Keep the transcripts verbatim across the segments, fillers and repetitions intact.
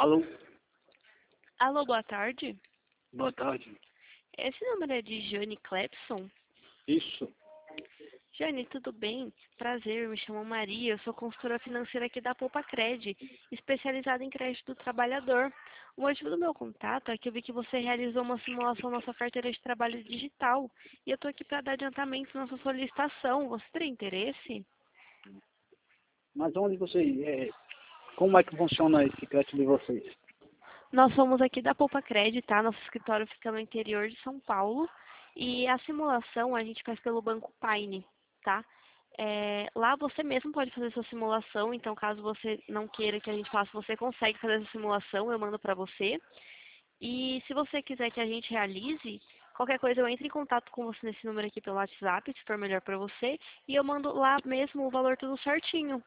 Alô? Alô, boa tarde. Boa tarde. Esse número é de Jane Clepson? Isso. Jane, tudo bem? Prazer, me chamo Maria, eu sou consultora financeira aqui da Poupa Cred, especializada em crédito do trabalhador. O motivo do meu contato é que eu vi que você realizou uma simulação na sua carteira de trabalho digital e eu estou aqui para dar adiantamento na sua solicitação. Você teria interesse? Mas onde vocês... É, como é que funciona esse crédito de vocês? Nós somos aqui da Poupa Cred, tá? Nosso escritório fica no interior de São Paulo e a simulação a gente faz pelo Banco Paine, tá? É, lá você mesmo pode fazer sua simulação, então caso você não queira que a gente faça, você consegue fazer essa simulação, eu mando para você. E se você quiser que a gente realize, qualquer coisa eu entro em contato com você nesse número aqui pelo WhatsApp, se for melhor para você, e eu mando lá mesmo o valor tudo certinho.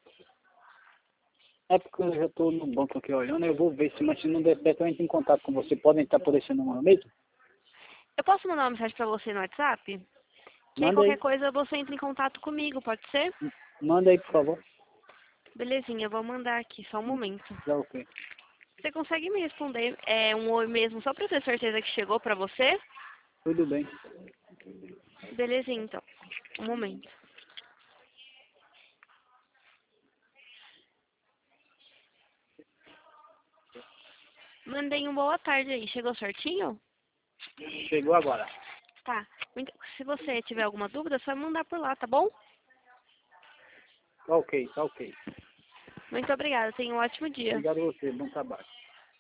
É porque eu já estou no banco aqui olhando, eu vou ver se, mas se não der certo eu entro em contato com você. Podem estar por esse número mesmo? Eu posso mandar uma mensagem para você no WhatsApp? Que aí Manda qualquer aí. coisa você entra em contato comigo, pode ser? Manda aí, por favor. Belezinha, eu vou mandar aqui, só um momento. Já ok. Você consegue me responder é, um oi mesmo, só para ter certeza que chegou para você? Tudo bem. Belezinha, então. Um momento. Mandei um boa tarde aí, chegou certinho? Chegou agora. Tá. Muito- Se você tiver alguma dúvida, é só mandar por lá, tá bom? Tá ok, tá ok. Muito obrigada, tenha um ótimo dia. Obrigado a você, bom trabalho.